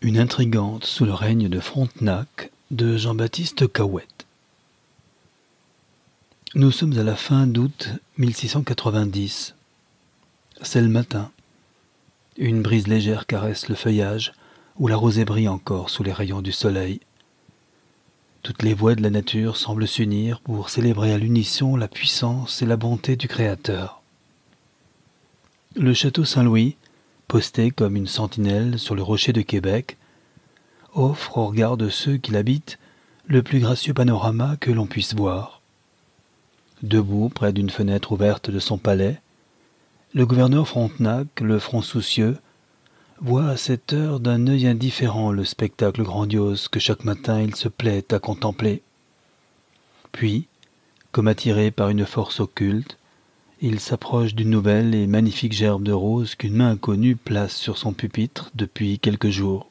Une intrigante sous le règne de Frontenac de Jean-Baptiste Cahuète. Nous sommes à la fin d'août 1690. C'est le matin. Une brise légère caresse le feuillage où la rosée brille encore sous les rayons du soleil. Toutes les voix de la nature semblent s'unir pour célébrer à l'unisson la puissance et la bonté du Créateur. Le château Saint-Louis, posté comme une sentinelle sur le rocher de Québec, offre au regard de ceux qui l'habitent le plus gracieux panorama que l'on puisse voir. Debout près d'une fenêtre ouverte de son palais, le gouverneur Frontenac, le front soucieux, voit à cette heure d'un œil indifférent le spectacle grandiose que chaque matin il se plaît à contempler. Puis, comme attiré par une force occulte, il s'approche d'une nouvelle et magnifique gerbe de roses qu'une main inconnue place sur son pupitre depuis quelques jours.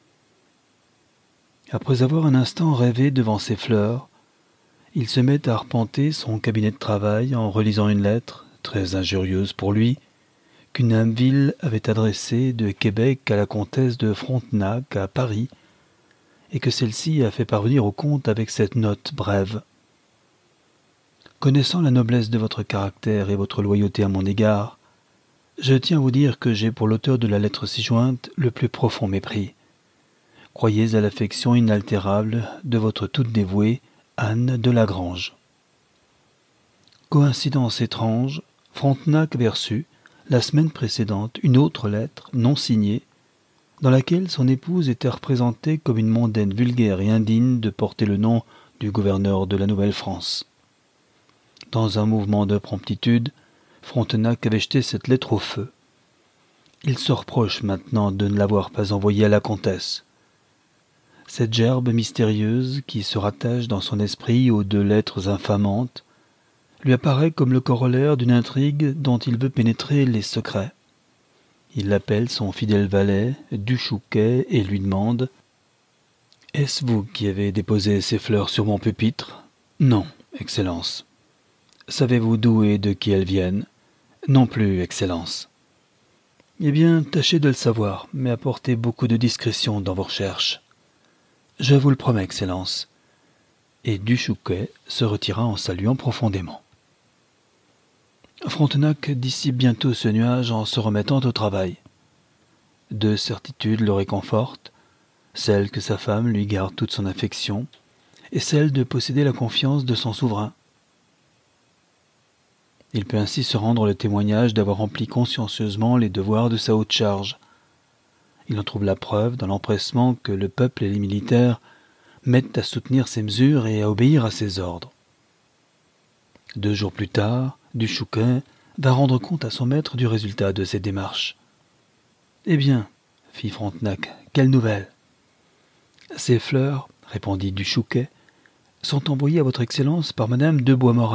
Après avoir un instant rêvé devant ces fleurs, il se met à arpenter son cabinet de travail en relisant une lettre, très injurieuse pour lui, qu'une Amville avait adressée de Québec à la comtesse de Frontenac à Paris, et que celle-ci a fait parvenir au comte avec cette note brève. Connaissant la noblesse de votre caractère et votre loyauté à mon égard, je tiens à vous dire que j'ai pour l'auteur de la lettre ci jointe le plus profond mépris. Croyez à l'affection inaltérable de votre toute dévouée Anne de Lagrange. Coïncidence étrange, Frontenac avait reçu, la semaine précédente, une autre lettre non signée, dans laquelle son épouse était représentée comme une mondaine vulgaire et indigne de porter le nom du gouverneur de la Nouvelle-France. Dans un mouvement de promptitude, Frontenac avait jeté cette lettre au feu. Il se reproche maintenant de ne l'avoir pas envoyée à la comtesse. Cette gerbe mystérieuse qui se rattache dans son esprit aux deux lettres infamantes lui apparaît comme le corollaire d'une intrigue dont il veut pénétrer les secrets. Il appelle son fidèle valet, Duchouquet, et lui demande « Est-ce vous qui avez déposé ces fleurs sur mon pupitre ?»« Non, Excellence. »« Savez-vous d'où et de qui elles viennent ?»« Non plus, Excellence. »« Eh bien, tâchez de le savoir, mais apportez beaucoup de discrétion dans vos recherches. »« Je vous le promets, Excellence. » Et Duchouquet se retira en saluant profondément. Frontenac dissipe bientôt ce nuage en se remettant au travail. Deux certitudes le réconfortent, celle que sa femme lui garde toute son affection, et celle de posséder la confiance de son souverain. Il peut ainsi se rendre le témoignage d'avoir rempli consciencieusement les devoirs de sa haute charge. Il en trouve la preuve dans l'empressement que le peuple et les militaires mettent à soutenir ses mesures et à obéir à ses ordres. 2 jours plus tard, Duchouquet va rendre compte à son maître du résultat de ses démarches. « Eh bien, fit Frontenac, quelle nouvelle ?»« Ces fleurs, répondit Duchouquet, sont envoyées à votre Excellence par madame de Boismorel. »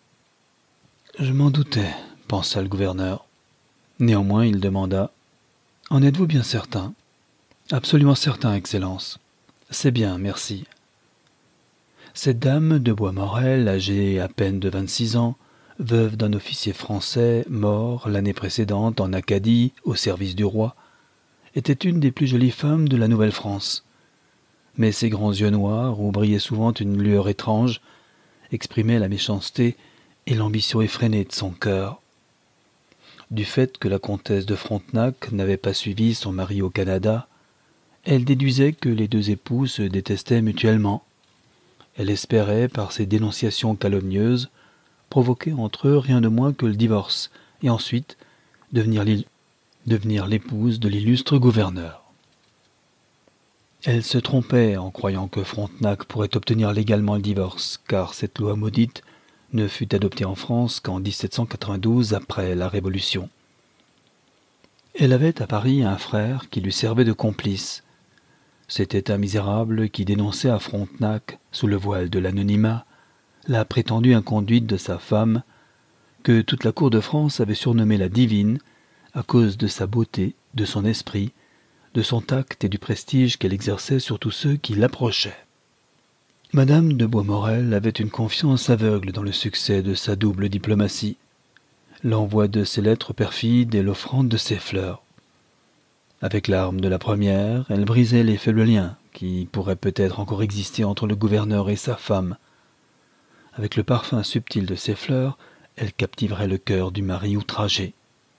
Je m'en doutais, pensa le gouverneur. Néanmoins, il demanda « En êtes-vous bien certain ?»« Absolument certain, Excellence. »« C'est bien, merci. » Cette dame de Boismorel, âgée à peine de 26 ans, veuve d'un officier français mort l'année précédente en Acadie au service du roi, était une des plus jolies femmes de la Nouvelle-France. Mais ses grands yeux noirs, où brillait souvent une lueur étrange, exprimaient la méchanceté et l'ambition effrénée de son cœur. Du fait que la comtesse de Frontenac n'avait pas suivi son mari au Canada, elle déduisait que les deux époux se détestaient mutuellement. Elle espérait, par ces dénonciations calomnieuses, provoquer entre eux rien de moins que le divorce, et ensuite devenir l'épouse de l'illustre gouverneur. Elle se trompait en croyant que Frontenac pourrait obtenir légalement le divorce, car cette loi maudite ne fut adoptée en France qu'en 1792 après la Révolution. Elle avait à Paris un frère qui lui servait de complice. C'était un misérable qui dénonçait à Frontenac, sous le voile de l'anonymat, la prétendue inconduite de sa femme, que toute la cour de France avait surnommée la divine, à cause de sa beauté, de son esprit, de son tact et du prestige qu'elle exerçait sur tous ceux qui l'approchaient. Madame de Boismorel avait une confiance aveugle dans le succès de sa double diplomatie, l'envoi de ses lettres perfides et l'offrande de ses fleurs. Avec l'arme de la première, elle brisait les faibles liens qui pourraient peut-être encore exister entre le gouverneur et sa femme. Avec le parfum subtil de ses fleurs, elle captiverait le cœur du mari outragé.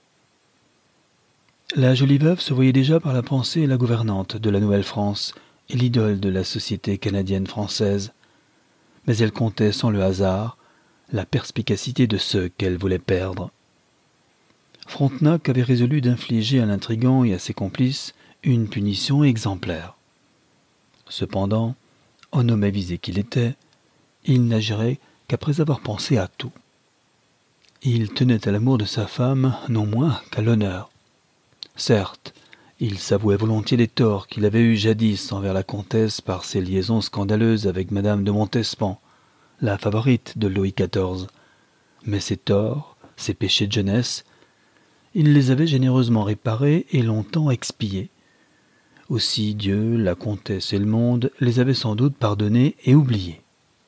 La jolie veuve se voyait déjà par la pensée la gouvernante de la Nouvelle-France et l'idole de la société canadienne-française. Mais elle comptait sans le hasard la perspicacité de ceux qu'elle voulait perdre. Frontenac avait résolu d'infliger à l'intrigant et à ses complices une punition exemplaire. Cependant, homme avisé qu'il était, il n'agirait qu'après avoir pensé à tout. Il tenait à l'amour de sa femme non moins qu'à l'honneur. Certes, il s'avouait volontiers les torts qu'il avait eus jadis envers la comtesse par ses liaisons scandaleuses avec madame de Montespan, la favorite de Louis XIV. Mais ces torts, ces péchés de jeunesse, il les avait généreusement réparés et longtemps expiés. Aussi Dieu, la comtesse et le monde les avaient sans doute pardonnés et oubliés.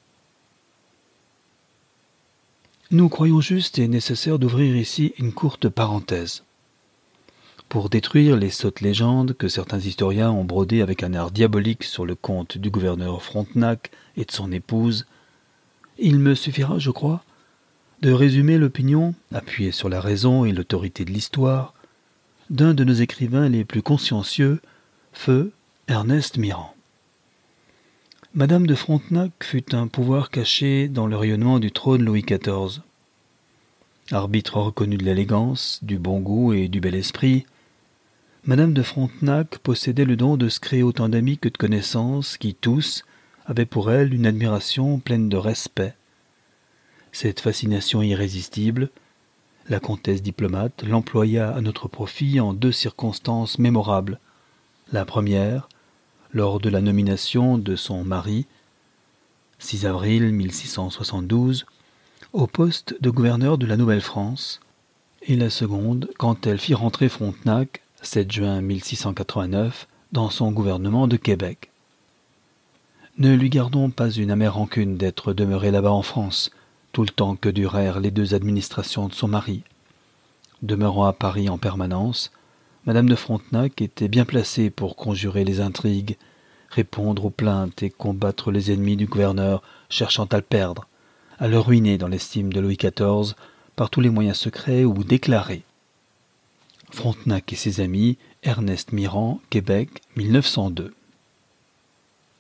Nous croyons juste et nécessaire d'ouvrir ici une courte parenthèse. Pour détruire les sottes légendes que certains historiens ont brodées avec un art diabolique sur le compte du gouverneur Frontenac et de son épouse, il me suffira, je crois, de résumer l'opinion, appuyée sur la raison et l'autorité de l'histoire, d'un de nos écrivains les plus consciencieux, feu Ernest Mirand. Madame de Frontenac fut un pouvoir caché dans le rayonnement du trône Louis XIV. Arbitre reconnu de l'élégance, du bon goût et du bel esprit, Madame de Frontenac possédait le don de se créer autant d'amis que de connaissances qui, tous, avaient pour elle une admiration pleine de respect. Cette fascination irrésistible, la comtesse diplomate l'employa à notre profit en 2 circonstances mémorables. La première, lors de la nomination de son mari, 6 avril 1672, au poste de gouverneur de la Nouvelle-France, et la seconde, quand elle fit rentrer Frontenac, 7 juin 1689, dans son gouvernement de Québec. Ne lui gardons pas une amère rancune d'être demeurée là-bas en France, tout le temps que durèrent les 2 administrations de son mari. Demeurant à Paris en permanence, Madame de Frontenac était bien placée pour conjurer les intrigues, répondre aux plaintes et combattre les ennemis du gouverneur cherchant à le perdre, à le ruiner dans l'estime de Louis XIV par tous les moyens secrets ou déclarés. Frontenac et ses amis, Ernest Mirand, Québec, 1902.